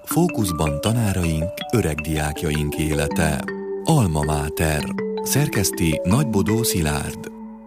Fókuszban tanáraink, öreg diákjaink élete. Alma Mater. Szerkeszti Nagybodó Szilárd.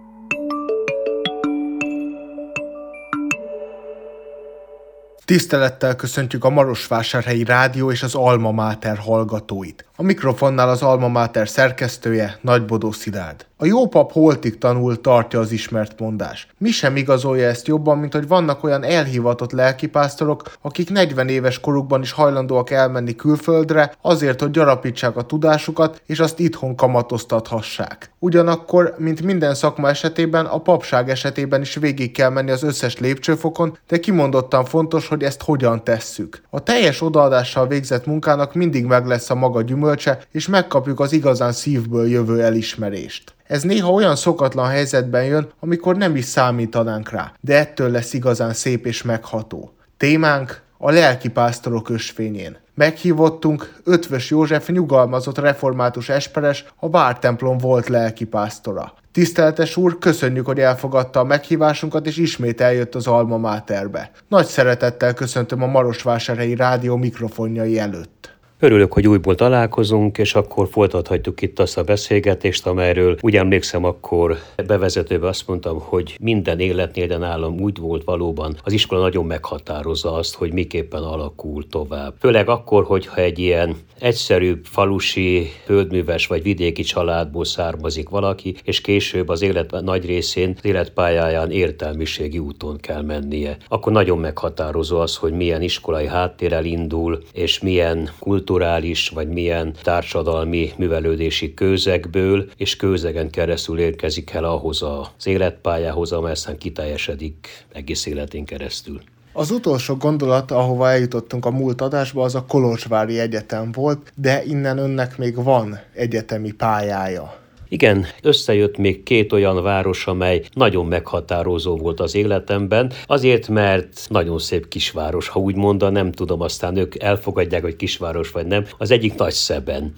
Tisztelettel köszöntjük a Marosvásárhelyi Rádió és az Alma Mater hallgatóit. A mikrofonnál az Alma Mater szerkesztője, Nagybodó Szilárd. A jó pap holtig tanul, tartja az ismert mondás. Mi sem igazolja ezt jobban, mint hogy vannak olyan elhivatott lelkipásztorok, akik 40 éves korukban is hajlandóak elmenni külföldre, azért, hogy gyarapítsák a tudásukat, és azt itthon kamatoztathassák. Ugyanakkor, mint minden szakma esetében, a papság esetében is végig kell menni az összes lépcsőfokon, de kimondottan fontos, hogy ezt hogyan tesszük. A teljes odaadással végzett munkának mindig meg lesz a maga gyümölcse, és megkapjuk az igazán szívből jövő elismerést. Ez néha olyan szokatlan helyzetben jön, amikor nem is számítanánk rá, de ettől lesz igazán szép és megható. Témánk a lelkipásztorok ösvényén. Meghívottunk Ötvös József nyugalmazott református esperes, a vártemplom volt lelkipásztora. Tiszteletes úr, köszönjük, hogy elfogadta a meghívásunkat, és ismét eljött az Alma Materbe. Nagy szeretettel köszöntöm a Marosvásárhelyi Rádió mikrofonjai előtt. Örülök, hogy újból találkozunk, és akkor folytathatjuk itt azt a beszélgetést, amelyről úgy emlékszem, akkor bevezetőben azt mondtam, hogy minden életnél, de nálam úgy volt valóban. Az iskola nagyon meghatározza azt, hogy miképpen alakul tovább. Főleg akkor, hogyha egy ilyen egyszerűbb falusi, földműves vagy vidéki családból származik valaki, és később az élet nagy részén, az életpályáján értelmiségi úton kell mennie. Akkor nagyon meghatározó az, hogy milyen iskolai háttérrel indul, és milyen kulturális vagy milyen társadalmi művelődési közegből és közegen keresztül érkezik el ahhoz az életpályához, amely aztán kiteljesedik egész életén keresztül. Az utolsó gondolat, ahova eljutottunk a múlt adásba, az a Kolozsvári Egyetem volt, de innen önnek még van egyetemi pályája. Igen, összejött még két olyan város, amely nagyon meghatározó volt az életemben, azért, mert nagyon szép kisváros, ha úgy mondom, nem tudom, aztán ők elfogadják, hogy kisváros vagy nem. Az egyik Nagyszeben.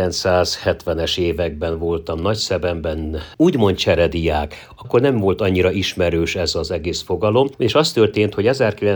1970-es években voltam Nagyszebenben, úgymond cserediák, akkor nem volt annyira ismerős ez az egész fogalom, és az történt, hogy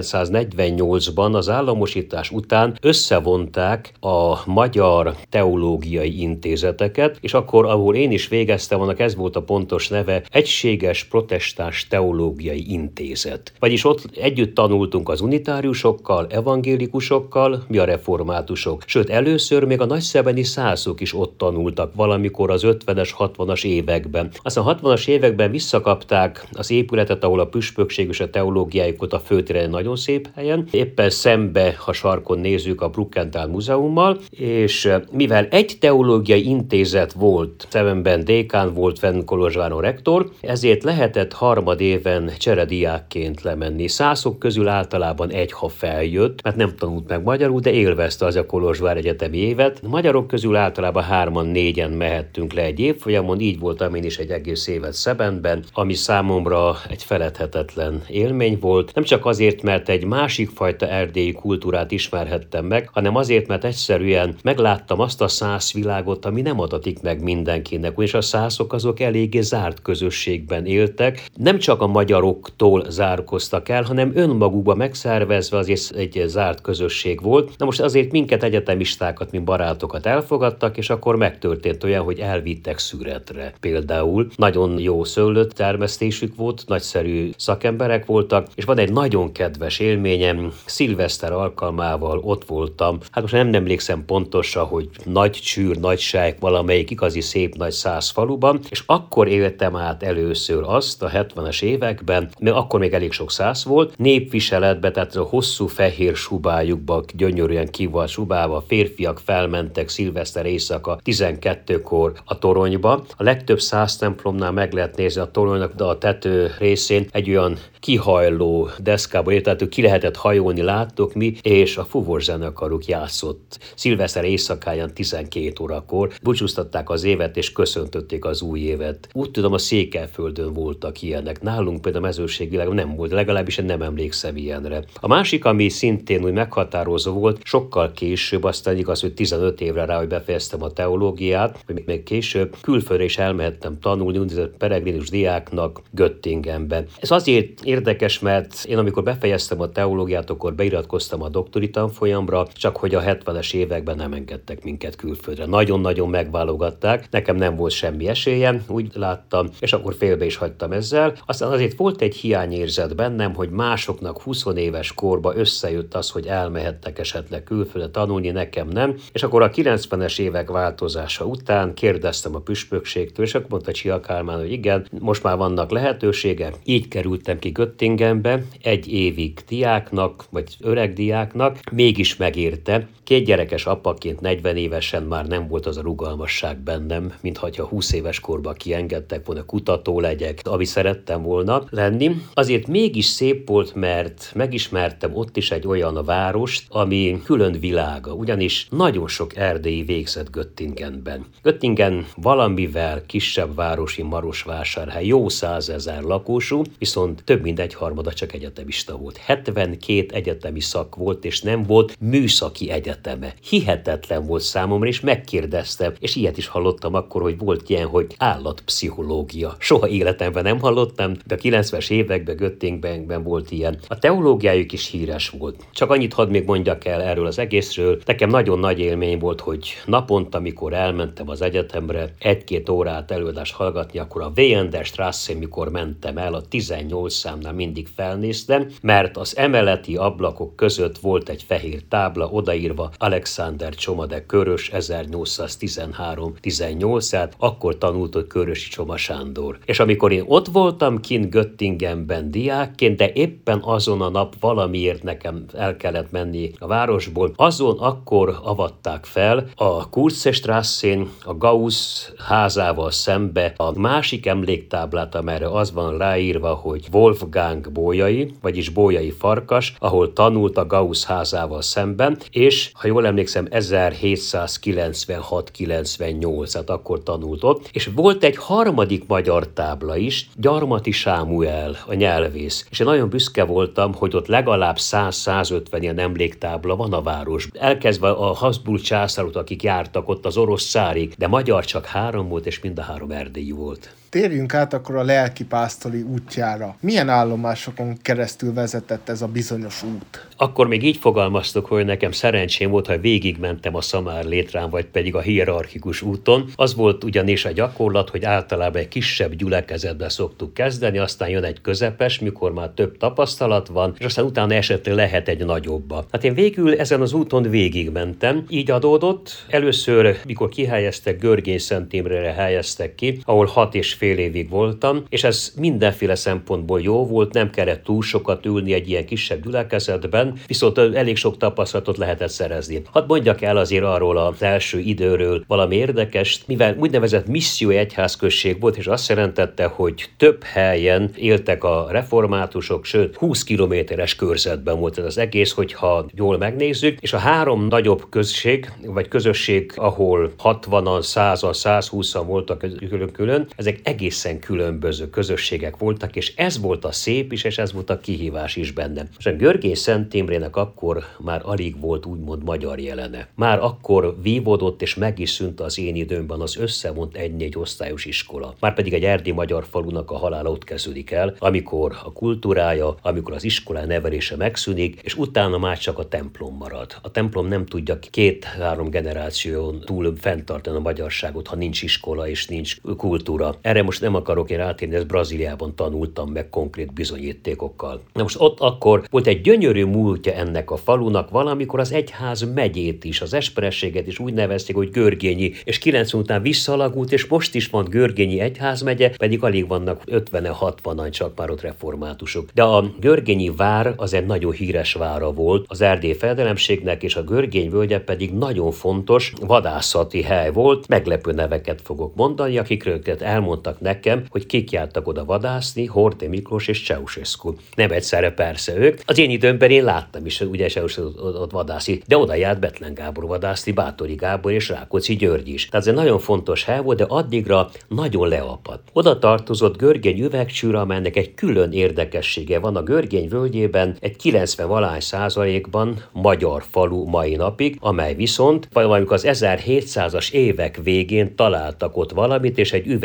1948-ban az államosítás után összevonták a magyar teológiai intézeteket, és akkor, ahol én is végeztem, annak ez volt a pontos neve, Egységes Protestáns Teológiai Intézet. Vagyis ott együtt tanultunk az unitáriusokkal, evangélikusokkal, mi a reformátusok. Sőt, először még a nagyszebeni szászok is ott tanultak valamikor az 50-es, 60-as években. Aztán a 60-as években visszakapták az épületet, ahol a püspökség és a teológiájukat a főtéren nagyon szép helyen. Éppen szembe, ha sarkon nézzük, a Brukenthal múzeummal, és mivel egy teológiai intézet volt, szemben dékán volt fenn Kolozsváron rektor, ezért lehetett harmadéven cserediákként lemenni. Szászok közül általában egy, ha feljött, mert nem tanult meg magyarul, de élvezte az a Kolozsvár egyetemi évet. A magyarok közül általában 3-4 mehettünk le egy évfolyamon, így voltam én is egy egész évet Szebenben, ami számomra egy feledhetetlen élmény volt. Nem csak azért, mert egy másik fajta erdélyi kultúrát ismerhettem meg, hanem azért, mert egyszerűen megláttam azt a szász világot, ami nem adatik meg mindenkinek, és a szászok azok eléggé zárt közösségben éltek. Nem csak a magyaroktól zárkoztak el, hanem önmagukba megszervezve azért egy zárt közösség volt. Na most azért minket egyetemistákat, mint barátokat elfogadtak, és akkor megtörtént olyan, hogy elvittek Szüretre. Például nagyon jó szőlőt termesztésük volt, nagyszerű szakemberek voltak, és van egy nagyon kedves élményem, szilveszter alkalmával ott voltam. Hát most nem emlékszem pontosan, hogy nagy csűr, nagy sájk, valamelyik igazi szép nagy szász faluban, és akkor éltem át először azt a 70-es években, mert akkor még elég sok szász volt, népviseletbe, tehát a hosszú fehér subájukba, gyönyörűen kivalt subába, férfiak felmentek szilveszter éjszaka 12-kor a toronyba. A legtöbb szász templomnál meg lehet nézni a toronynak, de a tető részén egy olyan kihajló deszkába, tehát ki lehetett hajolni, láttok mi, és a fuvorzenekaruk játszott szilveszter éjszakáján 12 órakor, búcsúztatták az évet, és köszöntötték az új évet. Úgy tudom, a Székelyföldön voltak ilyenek. Nálunk például a mezőségvilágon nem volt, legalábbis én nem emlékszem ilyenre. A másik, ami szintén úgy meghatározó volt, sokkal később, aztán igaz, hogy 15 évre rá, hogy befejeztem a teológiát, vagy még később külföldre is elmehettem tanulni, úgynevezett peregrinus diáknak Göttingenben. Ez azért érdekes, mert én amikor befejeztem a teológiát, akkor beiratkoztam a doktori tanfolyamra, csak hogy a 70-es években nem engedtek minket külföldre. Nagyon-nagyon megválogatták, nekem nem volt semmi esélyem, úgy láttam, és akkor félbe is hagytam ezzel. Aztán azért volt egy hiányérzet bennem, hogy másoknak 20 éves korba összejött az, hogy elmehettek esetleg külföldre tanulni, nekem nem. És akkor a 90-es évek változása után kérdeztem a püspökségtől, és akkor mondta Csia Kálmán, hogy igen, most már vannak lehetősége. Így kerültem ki Göttingenbe, 1 évig diáknak, vagy öreg diáknak, mégis megérte. 2 gyerekes apaként 40 évesen már nem volt az a rugalmasság bennem, mintha 20 éves korban kiengedtek volna, kutató legyek, ami szerettem volna lenni. Azért mégis szép volt, mert megismertem ott is egy olyan várost, ami külön világa, ugyanis nagyon sok erdélyi végzett Göttingenben. Göttingen valamivel kisebb városi Marosvásárhely, jó 100 000 lakósú, viszont több mint 1/3 csak egyetemista volt. 72 egyetemi szak volt, és nem volt műszaki egyeteme. Hihetetlen volt számomra, és megkérdeztem, és ilyet is hallottam akkor, hogy volt ilyen, hogy állatpszichológia. Soha életemben nem hallottam, de a 90-es években Göttingenben volt ilyen. A teológiájuk is híres volt. Csak annyit hadd még mondjak el erről az egészről. Nekem nagyon nagy élmény volt, hogy naponta, amikor elmentem az egyetemre 1-2 órát előadást hallgatni, akkor a Wien der Straße, mikor mentem el, a 18 számnál mindig felnéztem, mert az emeleti ablakok között volt egy fehér tábla, odaírva Alexander Csoma de Körös 1813-18, akkor tanult ott Körösi Csoma Sándor. És amikor én ott voltam kint Göttingenben diákként, de éppen azon a nap valamiért nekem el kellett menni a városból, azon akkor avatták fel a Kurzstraßén, a Gauss házával szembe a másik emléktáblát, amelyre az van ráírva, hogy Wolfgang Bolyai, vagyis Bolyai Farkas, ahol tanult a Gauss házával szemben, és ha jól emlékszem, 1796-98, hát akkor tanult ott, és volt egy harmadik magyar tábla is, Gyarmati Sámuel, a nyelvész, és én nagyon büszke voltam, hogy ott legalább 100-150 ilyen emléktábla van a városban. Elkezdve a Habsburg császárok, akik jártak ott az orosz cárig, de magyar csak 3 volt, és mind a 3 erdélyi volt. Térjünk át akkor a lelkipásztori útjára. Milyen állomásokon keresztül vezetett ez a bizonyos út? Akkor még így fogalmaztok, hogy nekem szerencsém volt, ha végigmentem a Szamár létrán, vagy pedig a hierarchikus úton. Az volt ugyanis a gyakorlat, hogy általában egy kisebb gyülekezetbe szoktuk kezdeni, aztán jön egy közepes, mikor már több tapasztalat van, és aztán utána esetleg lehet egy nagyobba. Hát én végül ezen az úton végigmentem. Így adódott. Először, mikor kihelyeztek, Görgény-Szent Imrére helyeztek ki, ahol 6,5 évig voltam, és ez mindenféle szempontból jó volt, nem kellett túl sokat ülni egy ilyen kisebb gyülekezetben, viszont elég sok tapasztalatot lehetett szerezni. Hadd mondjak el azért arról az első időről valami érdekest, mivel úgynevezett missziói egyházközség volt, és azt jelentette, hogy több helyen éltek a reformátusok, sőt 20 kilométeres körzetben volt ez az egész, hogyha jól megnézzük, és a 3 nagyobb község, vagy közösség, ahol 60-an, 100-an, 120-an voltak külön-külön, ezek egészen különböző közösségek voltak, és ez volt a szép is, és ez volt a kihívás is benne. És a Görgény-Szent Imrének akkor már alig volt úgymond magyar jelene. Már akkor vívódott, és meg is szűnt az én időmben az összevont 1-4 osztályos iskola. Márpedig egy erdélyi magyar falunak a halála ott kezdődik el, amikor a kultúrája, amikor az iskola nevelése megszűnik, és utána már csak a templom marad. A templom nem tudja 2-3 generáción túl fenntartani a magyarságot, ha nincs iskola és nincs kultúra. Erre most nem akarok én rátérni, ezt Brazíliában tanultam meg konkrét bizonyítékokkal. Na most ott akkor volt egy gyönyörű múltja ennek a falunak, valamikor az egyház megyét is, az esperességet is úgy nevezték, hogy Görgényi, és 90 után visszalagult, és most is van Görgényi egyházmegye, pedig alig vannak 50-60-an csak már ott reformátusok. De a Görgényi vár az egy nagyon híres vára volt az erdélyi fejedelemségnek, és a Görgény völgye pedig nagyon fontos vadászati hely volt. Meglepő neveket fogok mondani, akikről elmondtak nekem, hogy kik jártak oda vadászni, Horthy Miklós és Ceausescu. Nem egyszerre persze ők. Az én időmben én láttam is, ugye Ceausescu ott vadászni, de oda járt Bethlen Gábor vadászni, Báthori Gábor és Rákóczi György is. Tehát ez egy nagyon fontos hely volt, de addigra nagyon leapadt. Oda tartozott Görgény üvegcsűr, amelynek egy külön érdekessége van. A Görgény völgyében egy 90% magyar falu mai napig, amely viszont valamikor az 1700-as évek végén találtak ott valamit, és egy üveggyár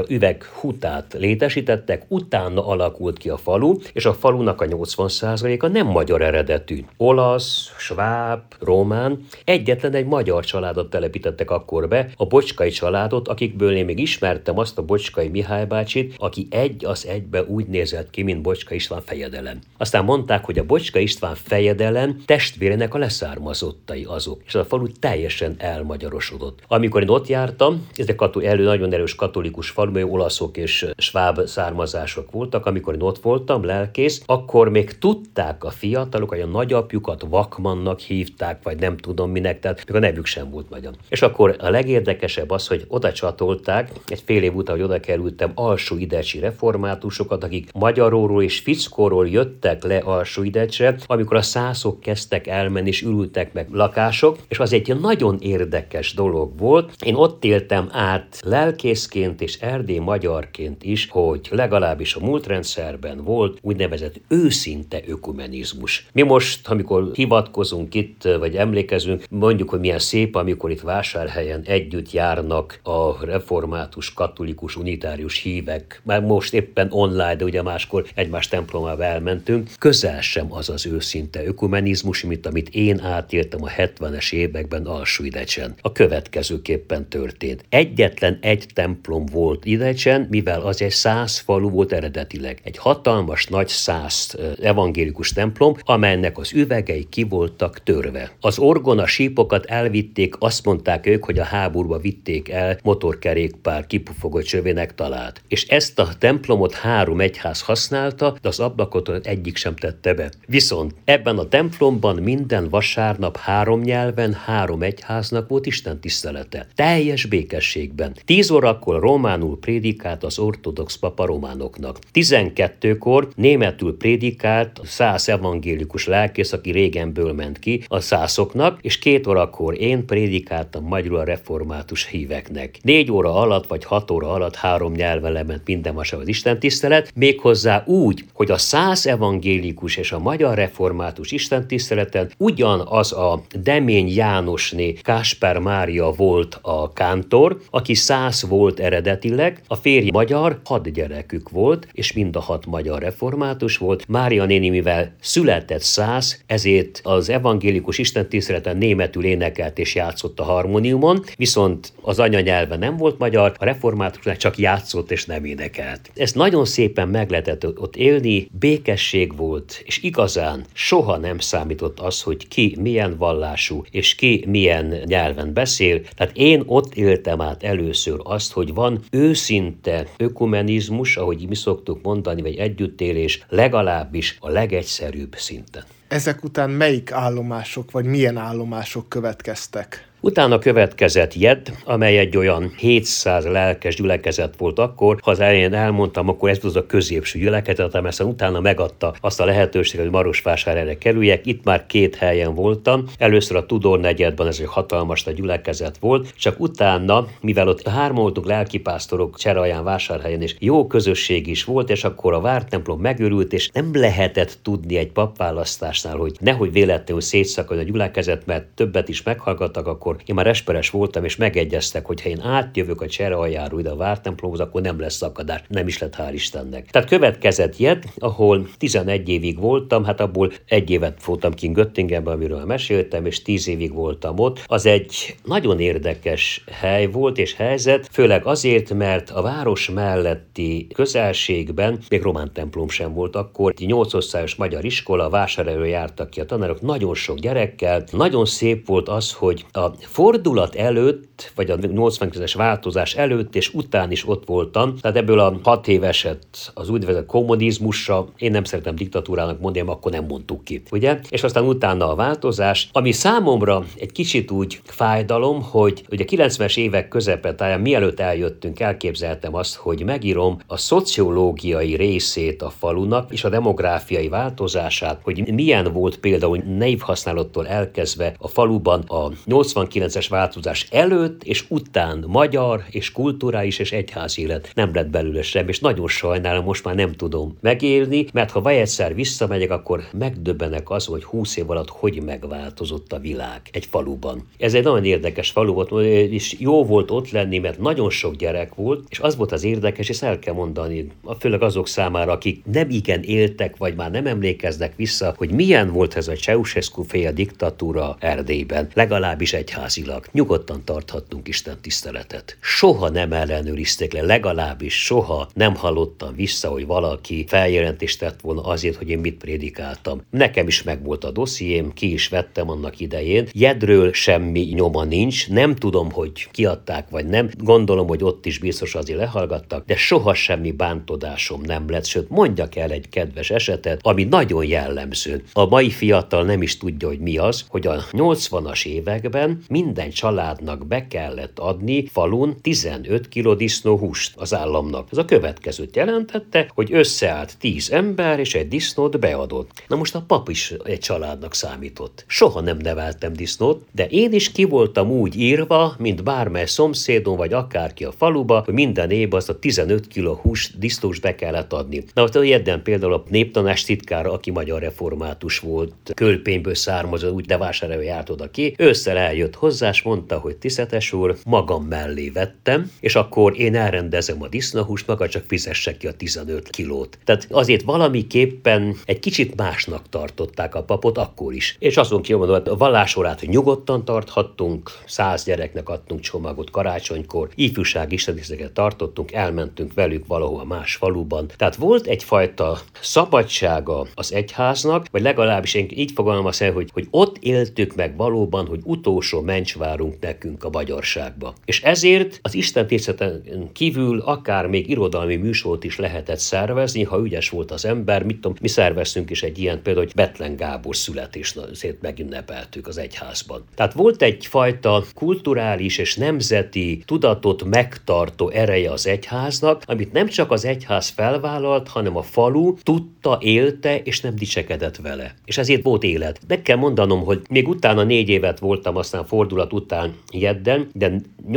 üveghutát létesítettek, utána alakult ki a falu, és a falunak a 80%-a nem magyar eredetű. Olasz, sváb, román, egyetlen egy magyar családot telepítettek akkor be, a Bocskai családot, akikből én még ismertem azt a Bocskai Mihály bácsit, aki egy az egybe úgy nézett ki, mint Bocska István fejedelem. Aztán mondták, hogy a Bocska István fejedelem testvérének a leszármazottai azok, és a falu teljesen elmagyarosodott. Amikor én ott jártam, ez nagyon erős katolikus falu, olaszok és sváb származások voltak, amikor én ott voltam, lelkész, akkor még tudták a fiatalok, hogy a nagyapjukat Vakmannak hívták, vagy nem tudom minek, tehát még a nevük sem volt magyar. És akkor a legérdekesebb az, hogy oda csatolták, egy fél év után, hogy oda kerültem, alsóidecsi reformátusokat, akik Magyaróról és Fickóról jöttek le Alsóidecsre, amikor a szászok kezdtek elmenni, és ürültek meg lakások, és az egy nagyon érdekes dolog volt. Én ott éltem át lelkészként és erdély magyarként is, hogy legalábbis a múltrendszerben volt úgynevezett őszinte ökumenizmus. Mi most, amikor hivatkozunk itt, vagy emlékezünk, mondjuk, hogy milyen szép, amikor itt Vásárhelyen együtt járnak a református, katolikus, unitárius hívek. Már most éppen online, de ugye máskor egymás templomába elmentünk. Közel sem az az őszinte ökumenizmus, mint amit én átéltem a 70-es években Alsóidecsen. A következőképpen történt. Egyetlen egy templom volt Idecsen, mivel az egy szász falu volt eredetileg. Egy hatalmas nagy szász evangélikus templom, amelynek az üvegei ki voltak törve. Az orgona sípokat elvitték, azt mondták ők, hogy a háborúba vitték el, motorkerékpár kipufogott csövének talált. És ezt a templomot 3 egyház használta, de az ablakot egyik sem tette be. Viszont ebben a templomban minden vasárnap 3 nyelven 3 egyháznak volt istentisztelete. Teljes békességben. 10 órakor románul prédikált az ortodox papa románoknak. 12-kor németül prédikált a szász evangélikus lelkész, aki régenből ment ki a szászoknak, és 2 órakor én prédikáltam magyarul a református híveknek. 4 óra alatt vagy 6 óra alatt 3 nyelven lement minden vasárnap az istentisztelet, méghozzá úgy, hogy a szász evangélikus és a magyar református istentiszteleten ugyanaz a Demény Jánosné Káspár Mária volt a kántor, aki szász volt eredetileg, a férje magyar, 6 gyerekük volt, és mind a 6 magyar református volt. Mária néni, mivel született szász, ezért az evangélikus istentiszteleten németül énekelt és játszott a harmóniumon, viszont az anyanyelve nem volt magyar, a reformátusnak csak játszott és nem énekelt. Ezt nagyon szépen meg lehetett ott élni, békesség volt, és igazán soha nem számított az, hogy ki milyen vallású, és ki milyen nyelven beszél. Tehát én ott éltem át először azt, hogy van őszinte ökumenizmus, ahogy mi szoktuk mondani, vagy együttélés, legalábbis a legegyszerűbb szinten. Ezek után melyik állomások, vagy milyen állomások következtek? Utána következett Jed, amely egy olyan 700 lelkes gyülekezet volt akkor. Ha az elején elmondtam, akkor ez az a középső gyülekezet, amely aztán utána megadta azt a lehetőséget, hogy Marosvásárhelyre kerüljek. Itt már 2 helyen voltam. Először a Tudor negyedben, ez egy hatalmas nagy gyülekezet volt, csak utána, mivel ott 3 voltunk lelkipásztorok Cserhaján, Vásárhelyen, és jó közösség is volt, és akkor a vártemplom megőrült, és nem lehetett tudni egy papválasztásnál, hogy nehogy véletlenül szétszakadjon a gyülekezet, mert többet is meghallgattak, akkor én már esperes voltam, és megegyeztek, hogy ha én átjövök a Cserhajánról ide a vártemplomhoz, akkor nem lesz szakadás. Nem is lett, hál' Istennek. Tehát következett Jed, ahol 11 évig voltam, hát abból 1 évet voltam kint Göttingenben, amiről meséltem, és 10 évig voltam ott. Az egy nagyon érdekes hely volt és helyzet, főleg azért, mert a város melletti közelségben még román templom sem volt akkor. 8 osztályos magyar iskola, Vásárhelyről jártak ki a tanárok, nagyon sok gyerekkel. Nagyon szép volt az, hogy a fordulat előtt, vagy a 89-es változás előtt és után is ott voltam, tehát ebből a 6 év esett az úgynevezett kommunizmusra, én nem szeretem diktatúrának mondani, akkor nem mondtuk ki, ugye? És aztán utána a változás, ami számomra egy kicsit úgy fájdalom, hogy ugye 90-es évek közepetáján, mielőtt eljöttünk, elképzeltem azt, hogy megírom a szociológiai részét a falunak, és a demográfiai változását, hogy milyen volt például névhasználattól elkezdve a faluban a 89 89-es változás előtt és után magyar és kulturális és egyházi élet nem lett belőle sem, és nagyon sajnálom, most már nem tudom megélni, mert ha vagy egyszer visszamegyek, akkor megdöbbenek az, hogy 20 év alatt hogy megváltozott a világ egy faluban. Ez egy nagyon érdekes falu volt, és jó volt ott lenni, mert nagyon sok gyerek volt, és az volt az érdekes, és el kell mondani, főleg azok számára, akik nem igen éltek, vagy már nem emlékeznek vissza, hogy milyen volt ez a Ceausescu-féle diktatúra Erdélyben, legalábbis egyházilag. Nyugodtan tarthattunk Isten tiszteletet. Soha nem ellenőrizték le, legalábbis soha nem hallottam vissza, hogy valaki feljelentést tett volna azért, hogy én mit prédikáltam. Nekem is megvolt a dossziém, ki is vettem annak idején. Jedről semmi nyoma nincs, nem tudom, hogy kiadták vagy nem. Gondolom, hogy ott is biztos azért lehallgattak, de soha semmi bántodásom nem lett, sőt mondjak el egy kedves esetet, ami nagyon jellemző. A mai fiatal nem is tudja, hogy mi az, hogy a 80-as években minden családnak be kellett adni falun 15 kg disznóhúst az államnak. Ez a következőt jelentette, hogy összeállt 10 ember, és egy disznót beadott. Na most a pap is egy családnak számított. Soha nem neveltem disznót, de én is ki voltam úgy írva, mint bármely szomszédom, vagy akárki a faluba, hogy minden évben azt a 15 kg húst, disznós be kellett adni. Na ott Jedden például a néptanás titkára, aki magyar református volt, Kölpényből származott, úgy de vásárolva járt oda ki, ősszel eljött hozzá, és mondta, hogy tisztetes úr, magam mellé vettem, és akkor én elrendezem a disznóhúst, maga csak fizesse ki a 15 kilót. Tehát azért valamiképpen egy kicsit másnak tartották a papot akkor is. És azon kimondom, a vallásorát, hogy nyugodtan tarthattunk, 100 gyereknek adtunk csomagot karácsonykor, ifjúság istentiszteleteket tartottunk, elmentünk velük valahol más faluban. Tehát volt egyfajta szabadsága az egyháznak, vagy legalábbis én így fogalmazom, hogy ott éltük meg valóban, hogy utolsó mencsvárunk nekünk a magyarságba. És ezért az istentiszteleten kívül akár még irodalmi műsort is lehetett szervezni, ha ügyes volt az ember, mit tudom, mi szerveztünk is egy ilyen például, hogy Bethlen Gábor születésnapját megünnepeltük az egyházban. Tehát volt egyfajta kulturális és nemzeti tudatot megtartó ereje az egyháznak, amit nem csak az egyház felvállalt, hanem a falu tudta, élte, és nem dicsekedett vele. És ezért volt élet. Meg kell mondanom, hogy még utána 4 évet voltam, aztán fordulat után Jedden, de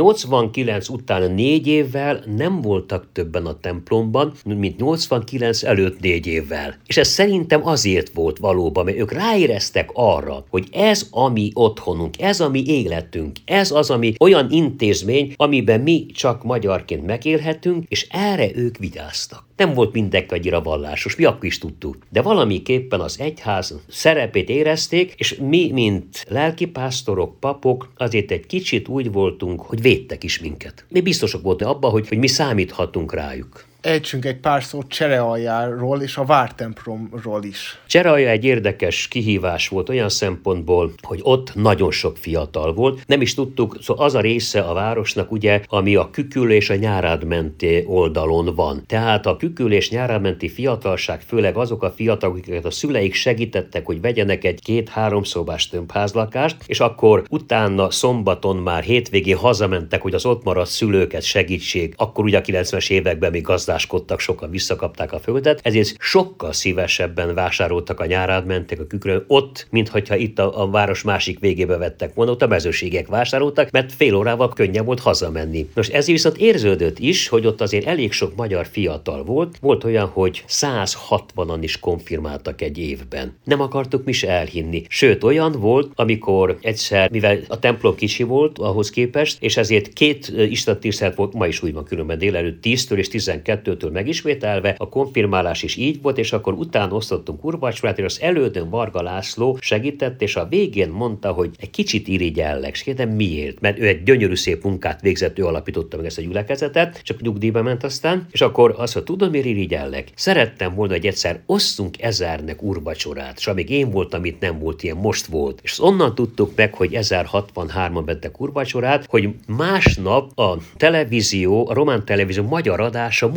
89 után 4 évvel nem voltak többen a templomban, mint 89 előtt 4 évvel. És ez szerintem azért volt valóban, mert ők ráéreztek arra, hogy ez a mi otthonunk, ez a mi életünk, ez az, ami olyan intézmény, amiben mi csak magyarként megélhetünk, és erre ők vigyáztak. Nem volt mindenki annyira vallásos, mi akkor is tudtuk. De valamiképpen az egyház szerepét érezték, és mi, mint lelkipásztorok, papok, azért egy kicsit úgy voltunk, hogy védtek is minket. Mi biztosak voltunk abban, hogy mi számíthatunk rájuk. Ejtsünk egy pár szót Cserealjáról és a vártemplomról is. Cserealja egy érdekes kihívás volt olyan szempontból, hogy ott nagyon sok fiatal volt. Nem is tudtuk, szóval az a része a városnak, ugye, ami a Küküll és a Nyárádmenti oldalon van. Tehát a Küküll és Nyárádmenti fiatalság, főleg azok a fiatalok, akiket a szüleik segítettek, hogy vegyenek egy 2-3 szobás tömbházlakást, és akkor utána szombaton már hétvégén hazamentek, hogy az ott maradt szülőket segítsék. Akkor ugye a 90-es években még gazdáskodtak, sokan visszakapták a földet, ezért sokkal szívesebben vásároltak a Nyárádmentek a Küküllön ott, mintha itt a város másik végébe vettek volna, ott a mezőségek vásároltak, mert fél órával könnyebb volt hazamenni. Most ez viszont érződött is, hogy ott azért elég sok magyar fiatal volt. Volt olyan, hogy 160-an is konfirmáltak egy évben. Nem akartuk mi se elhinni. Sőt, olyan volt, amikor egyszer, mivel a templom kicsi volt ahhoz képest, és ezért 2 istentisztelet volt, ma is úgy van különben délelőtt 10-től és 12-től megismételve, a konfirmálás is így volt, és akkor utána osztottunk úrvacsorát, és az elődön Varga László segített, és a végén mondta, hogy egy kicsit irigyellek, és kérdem miért? Mert ő egy gyönyörű szép munkát végzett, ő alapította meg ezt a gyülekezetet, csak nyugdíjba ment aztán, és akkor azt mondta, tudod, miért irigyellek? Szerettem volna, hogy egyszer osszunk 1000-nek úrvacsorát, és amíg én voltam, itt nem volt ilyen, most volt. És onnan tudtuk meg, hogy 1063-an vettek úrvacsorát, hogy másnap a televízió, a román televízió magyar adása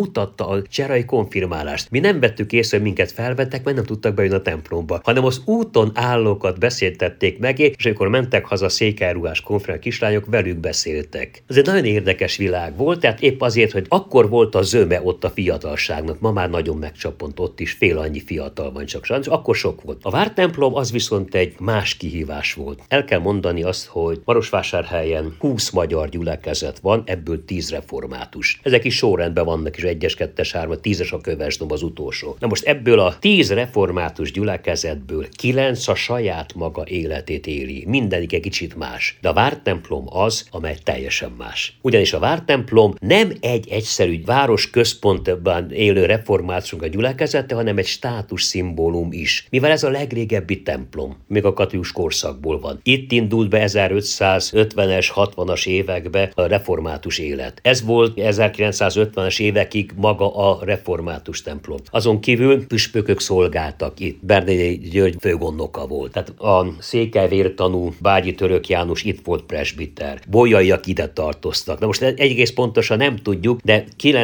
mutatta a cserai konfirmálást. Mi nem vettük észre, hogy minket felvettek, mert nem tudtak bejönni a templomba, hanem az úton állókat beszéltették meg, és amikor mentek haza székelyruhás konfirmál kislányok, velük beszéltek. Ez egy nagyon érdekes világ volt, tehát épp azért, hogy akkor volt a zöme ott a fiatalságnak, ma már nagyon megcsapont, ott is fél annyi fiatal van csak sajnos, akkor sok volt. A vártemplom az viszont egy más kihívás volt. El kell mondani azt, hogy Marosvásárhelyen 20 magyar gyülekezet van, ebből 10 református. Ezek is sorrendben vannak, és 1-es, 2-es, 3-as, 10-es a kövesdom az utolsó. Na most ebből a 10 református gyülekezetből 9 a saját maga életét éli. Mindenik egy kicsit más. De a vártemplom az, amely teljesen más. Ugyanis a vártemplom nem egy egyszerű város központban élő reformátusunk a gyülekezete, hanem egy státuszszimbólum is. Mivel ez a legrégebbi templom, még a katolikus korszakból van. Itt indult be 1550-es, 60-as évekbe a református élet. Ez volt 1950-es évekig maga a református templom. Azon kívül püspökök szolgáltak itt. Bernai György főgondnoka volt. Tehát a székelyvértanú Bágyi Török János itt volt presbiter. Bolyaiak ide tartoztak. Na most egész pontosan nem tudjuk, de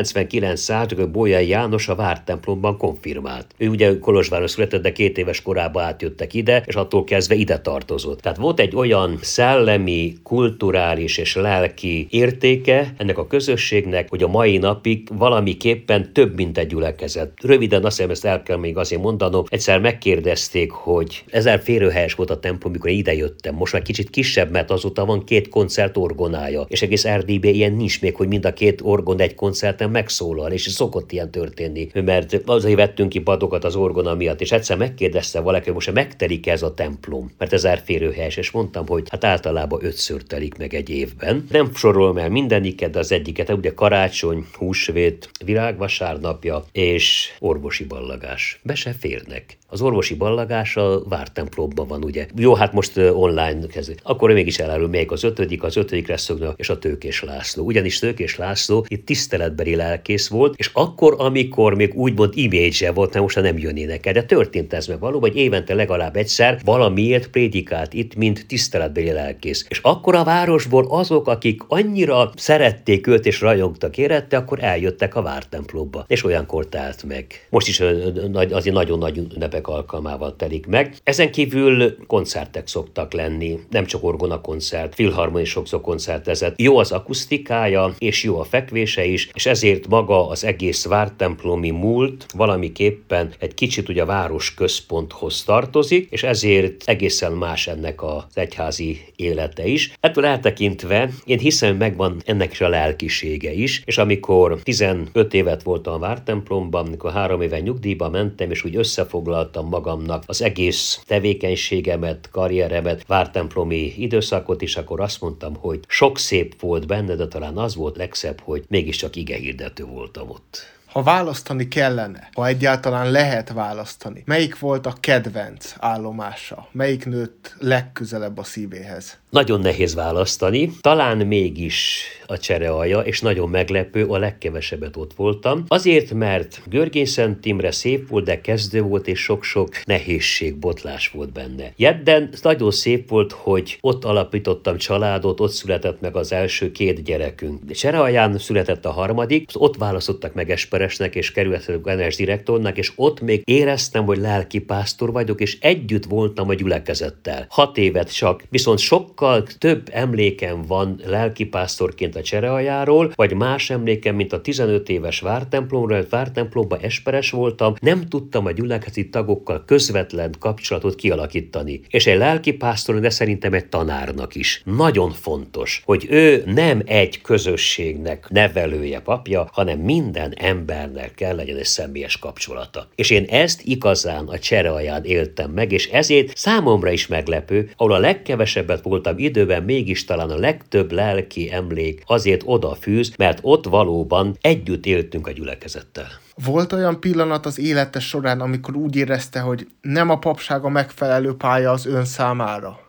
99%-ig Bolyai János a vártemplomban konfirmált. Ő ugye Kolozsváron született, de 2 éves korában átjöttek ide, és attól kezdve ide tartozott. Tehát volt egy olyan szellemi, kulturális és lelki értéke ennek a közösségnek, hogy a mai napig valamiképpen több, mint egy gyülekezet. Röviden azt hiszem, ezt el kell még azért mondanom, egyszer megkérdezték, hogy 1000 férőhelyes volt a templom, mikor ide jöttem. Most már kicsit kisebb, mert azóta van 2 koncert orgonája, és egész Erdélyben ilyen nincs még, hogy mind a 2 orgon egy koncerten megszólal, és szokott ilyen történni, mert azért vettünk ki padokat az orgona miatt, és egyszer megkérdezte valaki, hogy most megtelik ez a templom, mert 1000 férőhelyes, és mondtam, hogy hát általában 5-ször telik meg egy évben. Nem sorolom el mindeniket, de az egyiket, ugye karácsony, húsvét, virágvasárnapja és orvosi ballagás. Be se férnek. Az orvosi ballagás a vártemplomban van, ugye. Jó, hát most online kezdődik. Akkor mégis elárul még az 5. Reszögna és a Tőkés László. Ugyanis Tőkés László itt tiszteletbeli lelkész volt, és akkor, amikor még úgymond image-e volt, nem most nem jönnének el, de történt ez meg valóban, hogy évente legalább egyszer valamiért prédikált itt, mint tiszteletbeli lelkész. És akkor a városból azok, akik annyira szerették őt és rajongtak érette, akkor eljöttek a vártemplomba. És olyankor telt meg. Most is azért nagyon nagy ünnepek alkalmával telik meg. Ezen kívül koncertek szoktak lenni, nem csak orgonakoncert, filharmoni sokszor koncertezett. Jó az akusztikája, és jó a fekvése is, és ezért maga az egész vártemplomi múlt valamiképpen egy kicsit ugye a város központhoz tartozik, és ezért egészen más ennek az egyházi élete is. Ettől eltekintve én hiszem, megvan ennek is a lelkisége is, és amikor 15 évet voltam a vártemplomban, amikor 3 éve nyugdíjba mentem, és úgy összefoglaltam magamnak az egész tevékenységemet, karrieremet, vártemplomi időszakot is, akkor azt mondtam, hogy sok szép volt benne, de talán az volt legszebb, hogy mégiscsak igehirdető voltam ott. Ha választani kellene, ha egyáltalán lehet választani, melyik volt a kedvenc állomása? Melyik nőtt legközelebb a szívéhez? Nagyon nehéz választani, talán mégis a Cserealja, és nagyon meglepő, a legkevesebbet ott voltam. Azért, mert Görgény-Szent Imre szép volt, de kezdő volt, és sok-sok nehézség, botlás volt benne. Jedden nagyon szép volt, hogy ott alapítottam családot, ott született meg az első 2 gyerekünk. Cserealján született a harmadik, ott választottak meg esperesnek és kerületes direktornak, és ott még éreztem, hogy lelkipásztor vagyok, és együtt voltam a gyülekezettel. 6 évet csak, viszont sokkal több emlékem van lelkipásztorként a Cserealjáról, vagy más emlékem, mint a 15 éves vártemplomról, vártemplomban esperes voltam, nem tudtam a gyülekezeti tagokkal közvetlen kapcsolatot kialakítani. És egy lelkipásztor, de szerintem egy tanárnak is. Nagyon fontos, hogy ő nem egy közösségnek nevelője, papja, hanem minden embernek kell legyen egy személyes kapcsolata. És én ezt igazán a Cserealján éltem meg, és ezért számomra is meglepő, ahol a legkevesebbet voltam időben, mégis talán a legtöbb lelki emlék azért odafűz, mert ott valóban együtt éltünk a gyülekezettel. Volt olyan pillanat az élete során, amikor úgy érezte, hogy nem a papság a megfelelő pálya az ön számára?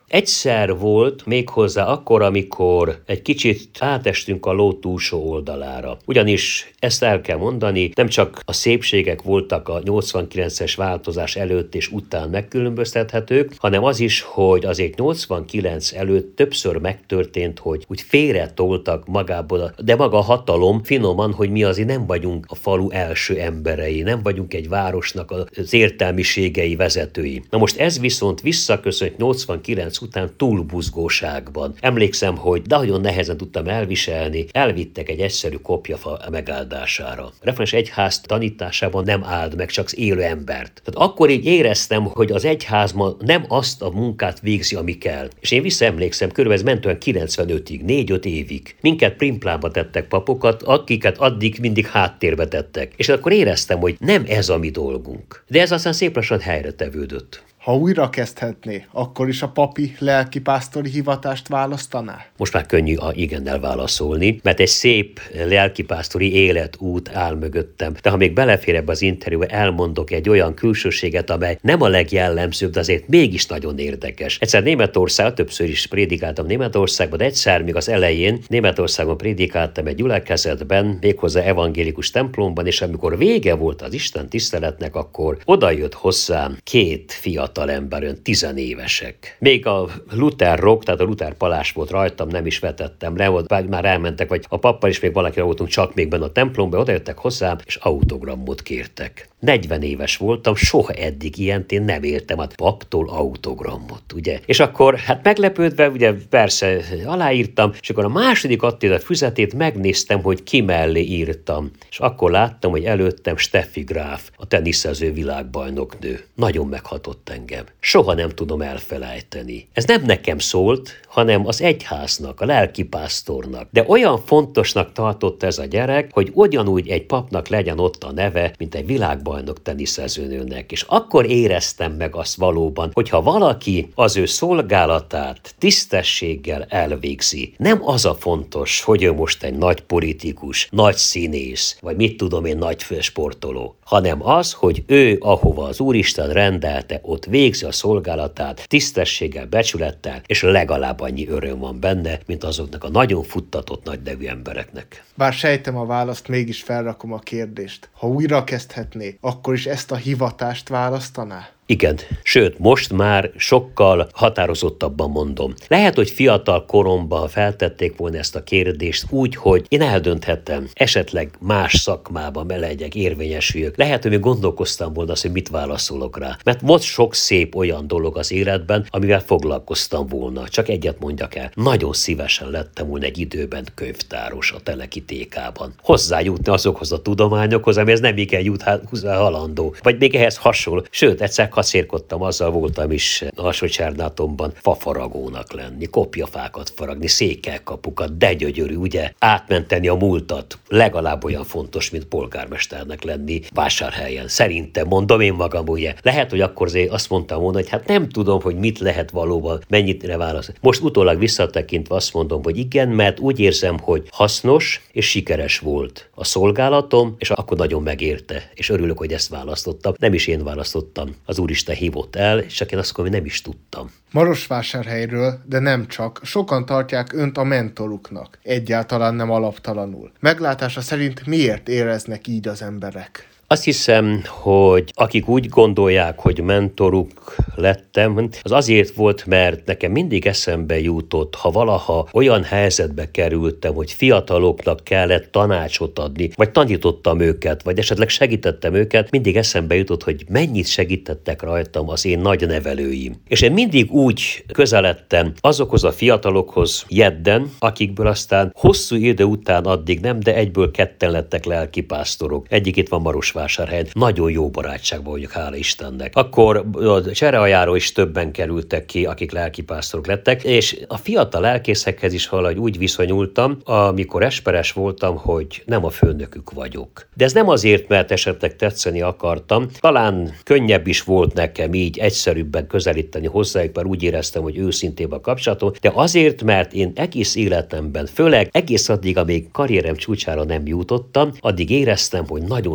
Egyszer volt méghozzá akkor, amikor egy kicsit átestünk a ló túlsó oldalára. Ugyanis ezt el kell mondani, nem csak a szépségek voltak a 89-es változás előtt és után megkülönböztethetők, hanem az is, hogy azért 89 előtt többször megtörtént, hogy úgy félretoltak magából, de maga a hatalom finoman, hogy mi azért nem vagyunk a falu első emberei, nem vagyunk egy városnak az értelmiségei, vezetői. Na most ez viszont visszaköszönt 89 után túlbuzgóságban. Emlékszem, hogy nagyon nehezen tudtam elviselni, elvittek egy egyszerű kopjafa megáldására. A református egyház tanításában nem áld meg csak az élő embert. Tehát akkor így éreztem, hogy az egyházban nem azt a munkát végzi, ami kell. És én visszaemlékszem, körülbelül ez ment olyan 95-ig, 4-5 évig. Minket primplába tettek papokat, akiket addig mindig háttérbe tettek. És akkor éreztem, hogy nem ez a mi dolgunk. De ez aztán szép lassan helyre tevődött. Ha újra kezdhetné, akkor is a papi lelkipásztori hivatást választaná? Most már könnyű a igennel válaszolni, mert egy szép lelkipásztori életút áll mögöttem. De ha még belefér ebbe az interjúba, elmondok egy olyan külsőséget, amely nem a legjellemzőbb, de azért mégis nagyon érdekes. Egyszer Németország, többször is prédikáltam Németországban, de egyszer még az elején Németországban prédikáltam egy gyülekezetben, méghozzá evangélikus templomban, és amikor vége volt az Isten tiszteletnek, akkor odajött hozzám 2 fiatal ember, olyan 10 évesek. Még a Luther rock, tehát a Luther palás volt rajtam, nem is vetettem le, vagy már elmentek, vagy a pappal is még valakire voltunk csak még benne a templomba, odajöttek hozzám, és autogramot kértek. 40 éves voltam, soha eddig ilyent én nem értem, hát paptól autogramot, ugye? És akkor hát meglepődve, ugye persze aláírtam, és akkor a második adta a füzetét, megnéztem, hogy ki mellé írtam. És akkor láttam, hogy előttem Steffi Graf, a teniszező világbajnoknő. Nagyon meghatott engem. Soha nem tudom elfelejteni. Ez nem nekem szólt, hanem az egyháznak, a lelkipásztornak. De olyan fontosnak tartott ez a gyerek, hogy ugyanúgy egy papnak legyen ott a neve, mint egy világbajnok teniszezőnőnek. És akkor éreztem meg azt valóban, hogyha valaki az ő szolgálatát tisztességgel elvégzi, nem az a fontos, hogy ő most egy nagy politikus, nagy színész, vagy mit tudom én, nagy sportoló, hanem az, hogy ő, ahova az Úristen rendelte, ott végzi a szolgálatát tisztességgel, becsülettel, és legalább annyi öröm van benne, mint azoknak a nagyon futtatott nagynevű embereknek. Bár sejtem a választ, mégis felrakom a kérdést. Ha újra kezdhetné, akkor is ezt a hivatást választaná? Igen, sőt, most már sokkal határozottabban mondom. Lehet, hogy fiatal koromban feltették volna ezt a kérdést úgy, hogy én eldönthettem, esetleg más szakmában legyek, érvényesüljök. Lehet, hogy még gondolkoztam volna azt, hogy mit válaszolok rá. Mert volt sok szép olyan dolog az életben, amivel foglalkoztam volna. Csak egyet mondjak el. Nagyon szívesen lettem volna egy időben könyvtáros a Teleki TK-ban. Hozzájutni azokhoz a tudományokhoz, amihez nem igen jut halandó. Vagy még ehhez hasonló. Sőt, egyszer kacérkodtam, azzal voltam is Alsó-Csernátonban fafaragónak lenni, kopjafákat faragni, székelkapukat, de gyönyörű, ugye, átmenteni a múltat. Legalább olyan fontos, mint polgármesternek lenni Vásárhelyen. Szerintem, mondom én magam, ugye. Lehet, hogy akkor azt mondtam volna, hogy hát nem tudom, hogy mit lehet valóban, mennyire válasz. Most utólag visszatekintve azt mondom, hogy igen, mert úgy érzem, hogy hasznos és sikeres volt a szolgálatom, és akkor nagyon megérte, és örülök, hogy ezt választottam. Nem is én választottam. Az Úristen hívott el, és csak én azt mondom, hogy nem is tudtam. Marosvásárhelyről, de nem csak, sokan tartják önt a mentoruknak. Egyáltalán nem alaptalanul. Meglátása szerint miért éreznek így az emberek? Azt hiszem, hogy akik úgy gondolják, hogy mentoruk lettem, az azért volt, mert nekem mindig eszembe jutott, ha valaha olyan helyzetbe kerültem, hogy fiataloknak kellett tanácsot adni, vagy tanítottam őket, vagy esetleg segítettem őket, mindig eszembe jutott, hogy mennyit segítettek rajtam az én nagy nevelőim. És én mindig úgy közeledtem azokhoz a fiatalokhoz jedden, akikből aztán hosszú idő után addig nem, de egyből ketten lettek lelkipásztorok. Egyik itt van Marosvásárhelyen. Nagyon jó barátságban vagyok, hála Istennek. Akkor a Csereajáról is többen kerültek ki, akik lelkipásztorok lettek, és a fiatal lelkészekhez is valahogy úgy viszonyultam, amikor esperes voltam, hogy nem a főnökük vagyok. De ez nem azért, mert esetleg tetszeni akartam, talán könnyebb is volt nekem így egyszerűbben közelíteni hozzájuk, mert úgy éreztem, hogy őszintébb a kapcsolatom, de azért, mert én egész életemben, főleg egész addig, amíg karrierem csúcsára nem jutottam, addig éreztem, hogy nagyon sokat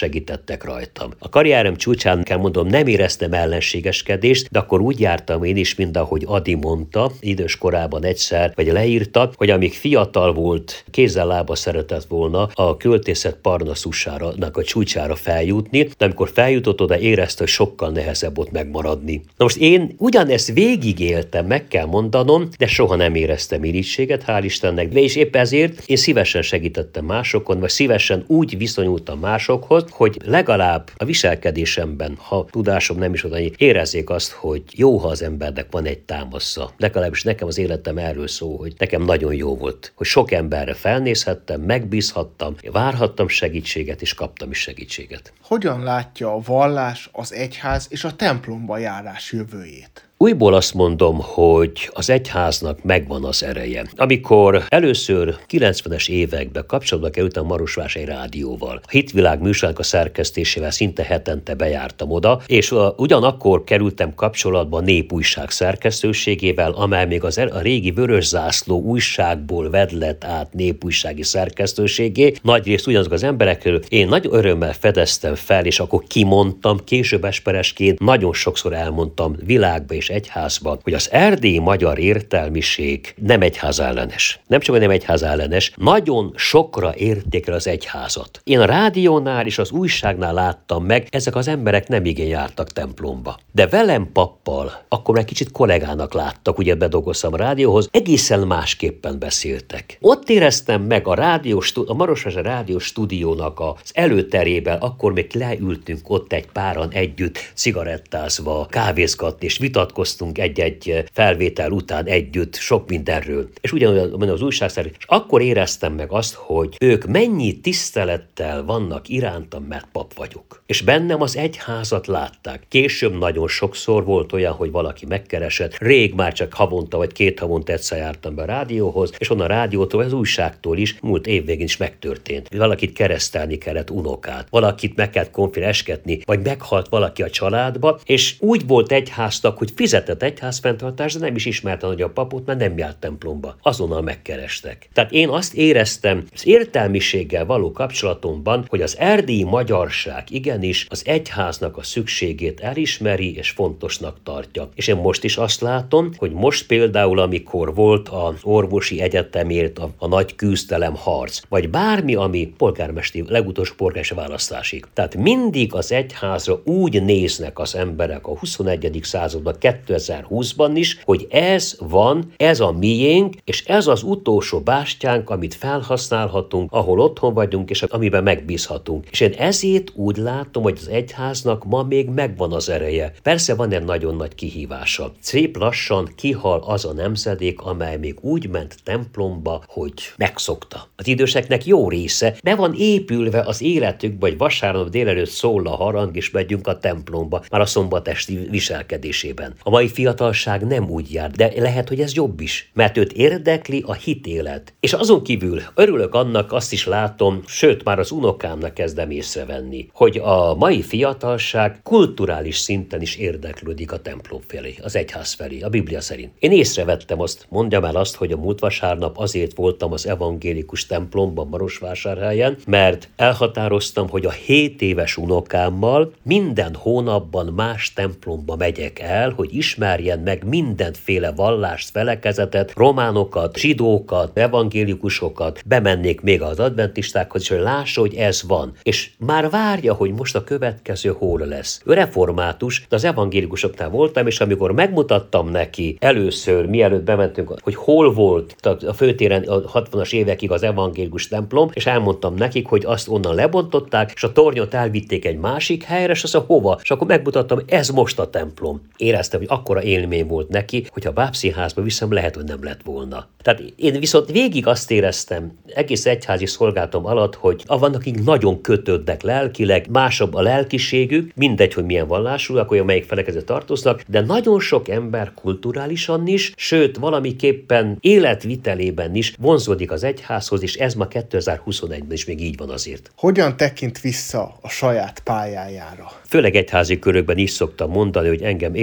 segítettek rajtam. A karrierem csúcsán kell mondom, nem éreztem ellenségeskedést, de akkor úgy jártam én is, mint ahogy Adi mondta, idős korában egyszer, vagy leírta, hogy amíg fiatal volt, kézzel-lába szeretett volna a költészet Parnaszusának a csúcsára feljutni, de amikor feljutott oda, érezte, hogy sokkal nehezebb ott megmaradni. Na most én ugyanezt végigéltem, meg kell mondanom, de soha nem éreztem irítséget, hál' Istennek, de és épp ezért én szívesen segítettem másokon, vagy szívesen úgy viszonyultam másokhoz, hogy legalább a viselkedésemben, ha tudásom nem is oda, érezzék azt, hogy jó, ha az embernek van egy támasza. Legalábbis nekem az életem erről szól, hogy nekem nagyon jó volt, hogy sok emberre felnézhettem, megbízhattam, várhattam segítséget, és kaptam is segítséget. Hogyan látja a vallás, az egyház és a templomba járás jövőjét? Újból azt mondom, hogy az egyháznak megvan az ereje. Amikor először 90-es években kapcsolatba kerültem a Marosvásárhelyi Rádióval, a Hitvilág műsornak a szerkesztésével szinte hetente bejártam oda, és ugyanakkor kerültem kapcsolatba a Népújság szerkesztőségével, amely még a régi Vörös Zászló újságból vedlett át népújsági szerkesztőségé. Nagyrészt ugyanazok az emberekről én nagy örömmel fedeztem fel, és akkor kimondtam, később esperesként nagyon sokszor elmondtam világba és egyházban, hogy az erdélyi magyar értelmiség nem egyházellenes. Nem csak, hogy nem egyházellenes, nagyon sokra értékel az egyházat. Én a rádiónál és az újságnál láttam meg, ezek az emberek nem igen jártak templomba. De velem pappal, akkor már kicsit kollégának láttak, ugye bedolgoztam a rádióhoz, egészen másképpen beszéltek. Ott éreztem meg a Marosvásárhelyi Rádió stúdiónak az előterében, akkor még leültünk ott egy páran együtt, cigarettázva, kávézgatni és vitatkoztunk egy-egy felvétel után együtt sok mindenről. És ugyanolyan az újságszerű. És akkor éreztem meg azt, hogy ők mennyi tisztelettel vannak irántam, mert pap vagyok. És bennem az egyházat látták. Később nagyon sokszor volt olyan, hogy valaki megkeresett. Rég már csak havonta vagy 2 havonta egyszer jártam be a rádióhoz, és onnan a rádiótól, az újságtól is múlt évvégén is megtörtént. Valakit keresztelni kellett, unokát. Valakit meg kellett konfiresketni, vagy meghalt valaki a családba, és úgy volt egyháztak, hogy fizetett egyházfenntartást, de nem is ismerte nagy a papot, mert nem járt templomba. Azonnal megkerestek. Tehát én azt éreztem az értelmiséggel való kapcsolatomban, hogy az erdélyi magyarság igenis az egyháznak a szükségét elismeri és fontosnak tartja. És én most is azt látom, hogy most például, amikor volt az orvosi egyetemért a nagy küzdelem, harc, vagy bármi, ami legutolsó polgármesteri választásig. Tehát mindig az egyházra úgy néznek az emberek a 21. században, 2020-ban is, hogy ez van, ez a miénk, és ez az utolsó bástyánk, amit felhasználhatunk, ahol otthon vagyunk, és amiben megbízhatunk. És én ezért úgy látom, hogy az egyháznak ma még megvan az ereje. Persze van egy nagyon nagy kihívása. Szép lassan kihal az a nemzedék, amely még úgy ment templomba, hogy megszokta. Az időseknek jó része be van épülve az életük, vagy vasárnap délelőtt szól a harang, és megyünk a templomba, már a szombatesti viselkedésében. A mai fiatalság nem úgy jár, de lehet, hogy ez jobb is, mert őt érdekli a hitélet. És azon kívül örülök annak, azt is látom, sőt már az unokámnak kezdem észrevenni, hogy a mai fiatalság kulturális szinten is érdeklődik a templom felé, az egyház felé, a Biblia szerint. Én észrevettem azt, mondjam el azt, hogy a múlt vasárnap azért voltam az evangélikus templomban Marosvásárhelyen, mert elhatároztam, hogy a 7 éves unokámmal minden hónapban más templomba megyek el, hogy ismerjen meg mindenféle vallást, felekezetet, románokat, zsidókat, evangélikusokat, bemennék még az adventistákhoz, és hogy lássa, hogy ez van. És már várja, hogy most a következő hol lesz. Ő református, de az evangélikusoknál voltam, és amikor megmutattam neki először, mielőtt bementünk, hogy hol volt a főtéren a 60-as évekig az evangélikus templom, és elmondtam nekik, hogy azt onnan lebontották, és a tornyot elvitték egy másik helyre, és azt hova? És akkor megmutattam, ez most a templom. Éreztem, hogy akkora élmény volt neki, hogy ha bábszínházba viszem, lehet, hogy nem lett volna. Tehát én viszont végig azt éreztem, egész egyházi szolgálatom alatt, hogy vannak, akik nagyon kötődnek lelkileg, másabb a lelkiségük, mindegy, hogy milyen vallásúak, olyan melyik felekezet tartoznak, de nagyon sok ember kulturálisan is, sőt, valamiképpen életvitelében is vonzódik az egyházhoz, és ez ma 2021-ben is még így van azért. Hogyan tekint vissza a saját pályájára? Főleg egyházi körökben is szoktam mondani, hogy engem érdemtelen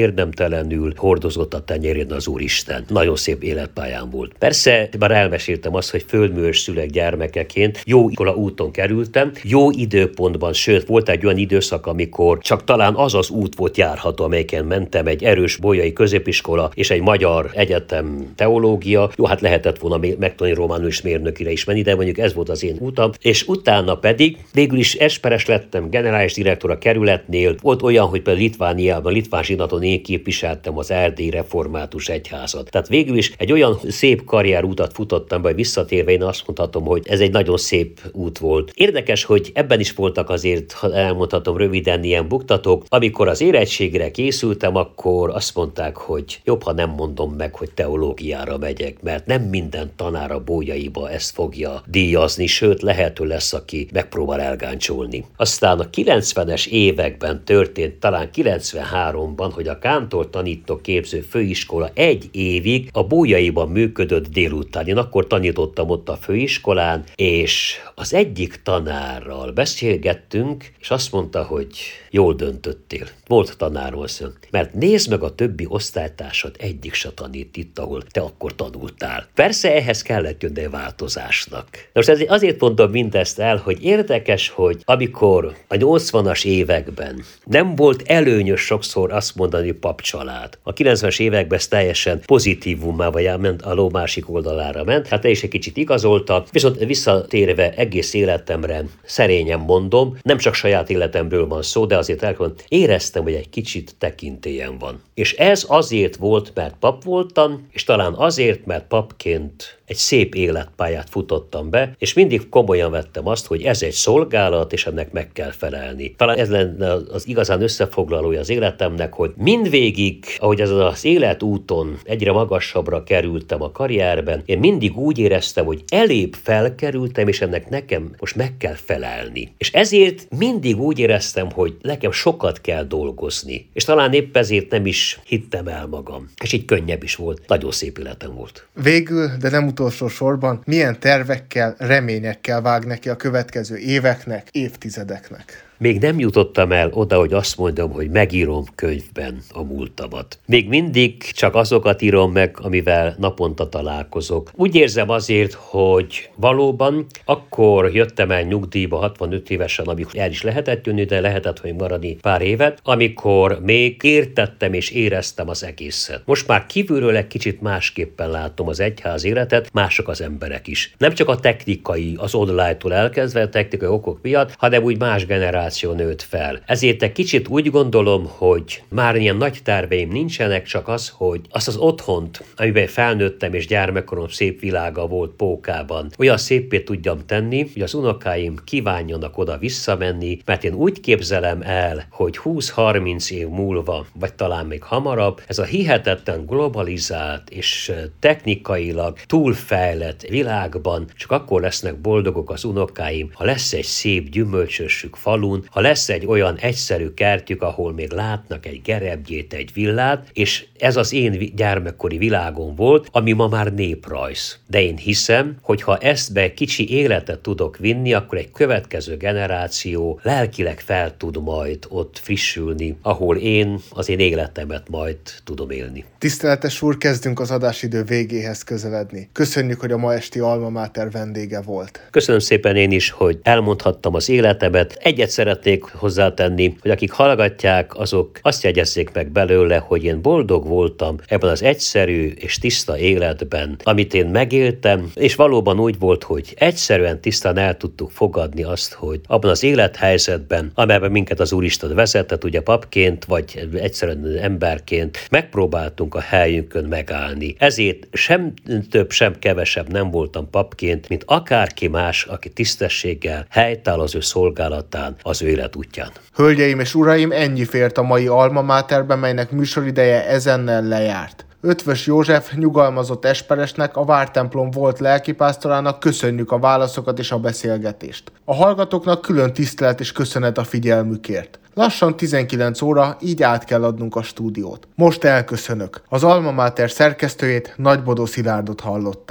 kétségtelenül hordozott a tenyerén az Úristen. Nagyon szép életpályán volt. Persze, már elmeséltem azt, hogy földműves szülek gyermekeként jó iskola úton kerültem, jó időpontban, sőt, volt egy olyan időszak, amikor csak talán az az út volt járható, amelyiken mentem, egy erős bolyai középiskola és egy magyar egyetem teológia. Jó, hát lehetett volna megtanulni románul és mérnökire is menni, de mondjuk ez volt az én utam. És utána pedig végül is esperes lettem, generális direktor a kerületnél. Volt olyan, hogy például Litvániában, litván zsinaton én képviseltem az erdélyi református egyházat. Tehát végül is egy olyan szép karrierútat futottam be, hogy visszatérve én azt mondhatom, hogy ez egy nagyon szép út volt. Érdekes, hogy ebben is voltak azért, ha elmondhatom röviden, ilyen buktatók. Amikor az érettségre készültem, akkor azt mondták, hogy jobb, ha nem mondom meg, hogy teológiára megyek, mert nem minden tanár a Bolyaiba ezt fogja díjazni, sőt, lehető lesz, aki megpróbál elgáncsolni. Aztán a 90-es években történt, talán 93-ban, hogy a kántor tanító képző főiskola egy évig a Bolyaiban működött délután. Én akkor tanítottam ott a főiskolán, és az egyik tanárral beszélgettünk, és azt mondta, hogy jól döntöttél. Volt tanárom, mert nézd meg a többi osztálytársad, egyik se tanít itt, ahol te akkor tanultál. Persze ehhez kellett jönni változásnak. Most azért mondom mindezt el, hogy érdekes, hogy amikor a 80-as években nem volt előnyös sokszor azt mondani papcsalád. A 90-es években ez teljesen pozitívummá vagy elment, a ló másik oldalára ment, hát is egy kicsit igazolta, viszont visszatérve egész életemre szerényen mondom, nem csak saját életemről van szó, de azért éreztem, hogy egy kicsit tekintélyen van. És ez azért volt, mert pap voltam, és talán azért, mert papként egy szép életpályát futottam be, és mindig komolyan vettem azt, hogy ez egy szolgálat, és ennek meg kell felelni. Talán ez lenne az igazán összefoglalója az életemnek, hogy mindvégig, ahogy ez az életúton egyre magasabbra kerültem a karrierben, én mindig úgy éreztem, hogy elébb felkerültem, és ennek nekem most meg kell felelni. És ezért mindig úgy éreztem, hogy nekem sokat kell dolgozni. És talán épp ezért nem is hittem el magam. És így könnyebb is volt. Nagyon szép életem volt. Végül, de nem utolsó sorban, milyen tervekkel, reményekkel vág neki a következő éveknek, évtizedeknek? Még nem jutottam el oda, hogy azt mondom, hogy megírom könyvben a múltamat. Még mindig csak azokat írom meg, amivel naponta találkozok. Úgy érzem azért, hogy valóban akkor jöttem el nyugdíjba 65 évesen, amikor el is lehetett jönni, de lehetett, hogy maradni pár évet, amikor még értettem és éreztem az egészet. Most már kívülről egy kicsit másképpen látom az egyház életet, mások az emberek is. Nem csak a technikai, az online-tól elkezdve a technikai okok miatt, hanem úgy más generáció nőtt fel. Ezért egy kicsit úgy gondolom, hogy már ilyen nagy terveim nincsenek, csak az, hogy azt az otthont, amiben felnőttem és gyermekkorom szép világa volt Pókában, olyan szépé tudjam tenni, hogy az unokáim kívánjanak oda visszamenni, mert én úgy képzelem el, hogy 20-30 év múlva, vagy talán még hamarabb, ez a hihetetlen globalizált és technikailag túlfejlett világban csak akkor lesznek boldogok az unokáim, ha lesz egy szép gyümölcsösük falun, ha lesz egy olyan egyszerű kertjük, ahol még látnak egy gerebjét, egy villát, és ez az én gyermekkori világom volt, ami ma már néprajz. De én hiszem, hogy ha ezt be kicsi életet tudok vinni, akkor egy következő generáció lelkileg fel tud majd ott frissülni, ahol én az én életemet majd tudom élni. Tiszteletes úr, kezdünk az adásidő végéhez közeledni. Köszönjük, hogy a ma esti Alma Mater vendége volt. Köszönöm szépen én is, hogy elmondhattam az életemet. Egyet szeretnék hozzátenni, hogy akik hallgatják, azok azt jegyezzék meg belőle, hogy én boldog voltam ebben az egyszerű és tiszta életben, amit én megéltem, és valóban úgy volt, hogy egyszerűen tisztán el tudtuk fogadni azt, hogy abban az élethelyzetben, amelyben minket az Úristen vezetett, ugye papként, vagy egyszerűen emberként, megpróbáltunk a helyünkön megállni. Ezért sem több, sem kevesebb nem voltam papként, mint akárki más, aki tisztességgel helytáll az ő szolgálatán, az ő életútján. Hölgyeim és uraim, ennyi fért a mai Alma Materben, melynek műsorideje ezennel lejárt. Ötvös József nyugalmazott esperesnek, a Vártemplom volt lelkipásztorának köszönjük a válaszokat és a beszélgetést. A hallgatóknak külön tisztelet és köszönet a figyelmükért. Lassan 19 óra, így át kell adnunk a stúdiót. Most elköszönök. Az Alma Mater szerkesztőjét, Nagybodó Szilárdot hallották.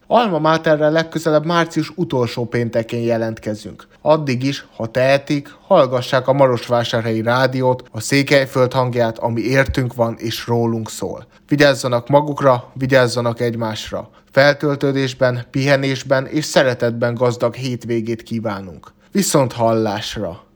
Alma Materrel legközelebb március utolsó péntekén jelentkezünk. Addig is, ha tehetik, hallgassák a Marosvásárhelyi Rádiót, a Székelyföld hangját, ami értünk van és rólunk szól. Vigyázzanak magukra, vigyázzanak egymásra. Feltöltődésben, pihenésben és szeretetben gazdag hétvégét kívánunk. Viszont hallásra!